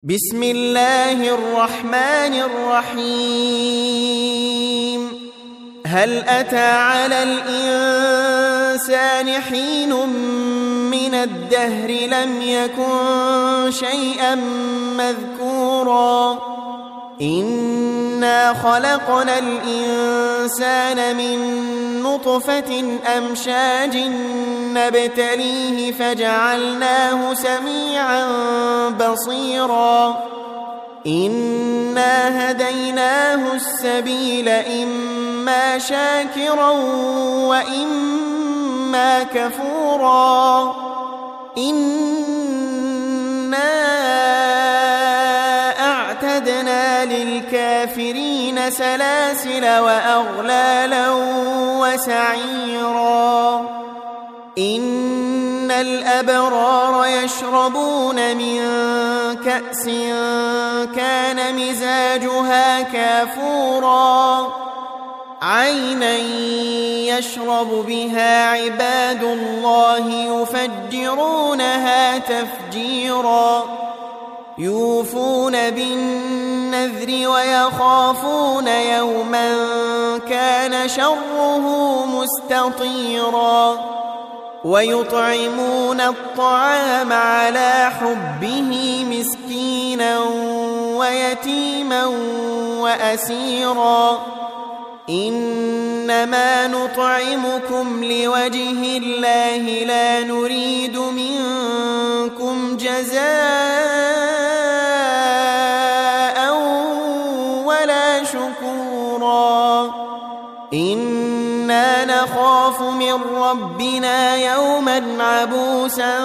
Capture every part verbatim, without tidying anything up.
بسم الله الرحمن الرحيم هل أتى على الإنسان حين من الدهر لم يكن شيئا مذكورا إنا خلقنا الإنسان من نطفة أمشاج نبتليه فجعلناه سميعا بصيرا إنا هديناه السبيل إما شاكرا وإما كفورا إنا أعتدنا للكافرين سلاسل وأغلالا وسعيرا إن الأبرار يشربون من كأس كان مزاجها كافورا عينا يشرب بها عباد الله يفجرونها تفجيرا يوفون بالنذر ويخافون يوما كان شره مستطيرا ويطعمون الطعام على حبه مسكينا ويتيما وأسيرا إنما نطعمكم لوجه الله لا نريد منكم جزاء ولا شكورا إنا نخاف من ربنا يوما عبوسا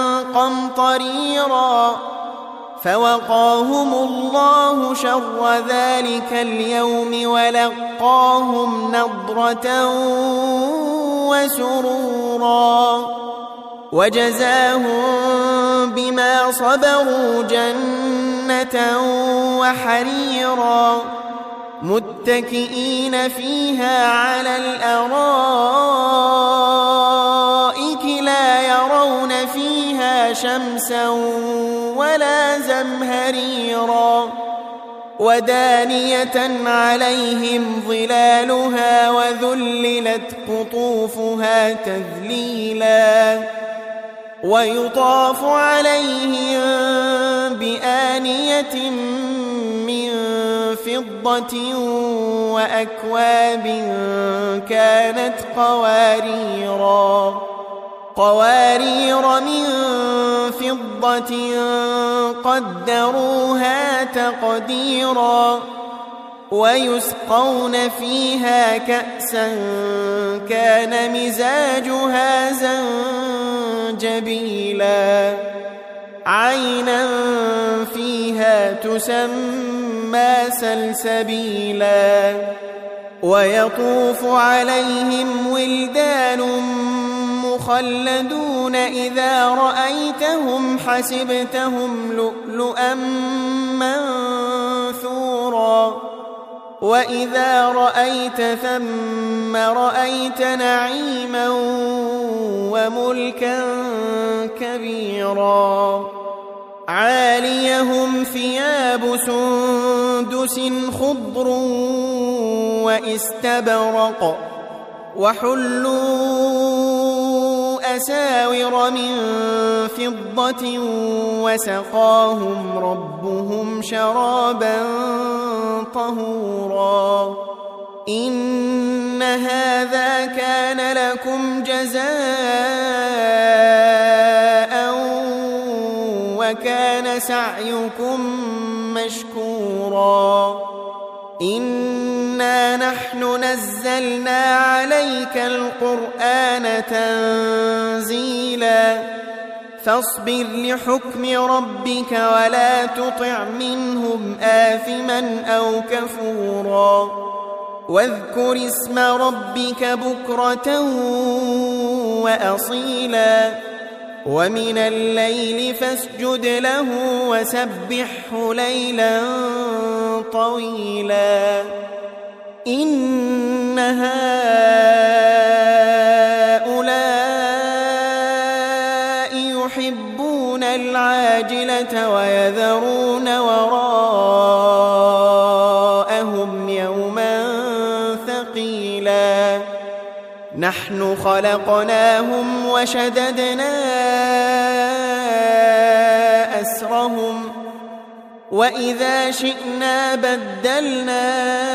قمطريرا فوقاهم الله شر ذلك اليوم ولقاهم نضرة وسرورا وجزاهم بما صبروا جنة وحريرا متكئين فيها على الأرائك لا يرون فيها شمسا ولا زمهريرا ودانية عليهم ظلالها وذللت قطوفها تذليلا ويطاف عليهم بآنية من فضة وأكواب كانت قواريرا قوارير من فضة قدروها تقديرا ويسقون فيها كأسا كان مزاجها زنجبيلا عينا فيها تسمى سلسبيلا ويطوف عليهم ولدان مخلدون إذا رأيتهم حسبتهم لؤلؤا منثورا وإذا رأيت ثم رأيت نعيما وملكا كبيرا عاليهم ثياب سندس خضر واستبرق وحلوا أساور من فضة وسقاهم ربهم شرابا طهورا إن هذا كان لكم جزاء وكان سعيكم مشكورا إنا نحن نزلنا عليك القرآن تنزيلا فاصبر لحكم ربك ولا تطع منهم آثما أو كفورا واذكر اسم ربك بكرة وأصيلا ومن الليل فاسجد له وسبحه ليلا طويلا إن هؤلاء يحبون العاجلة ويذرون نحن خلقناهم وشددنا أسرهم وإذا شئنا بدلنا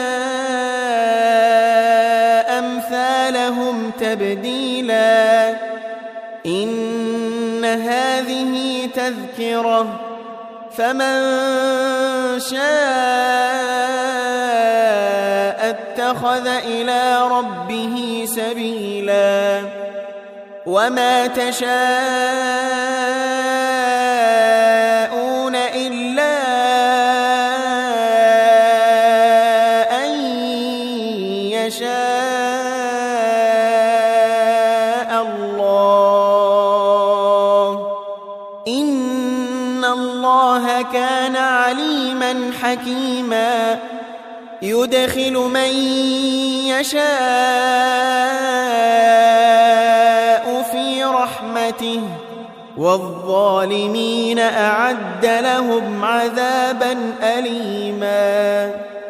أمثالهم تبديلا إن هذه تذكرة فمن شاء اتخذ إلى ربه سبيلا وما تشاءون إلا أن يشاء الله إن الله كان عليما حكيما يدخل من يشاء في رحمته والظالمين أعد لهم عذابا أليما.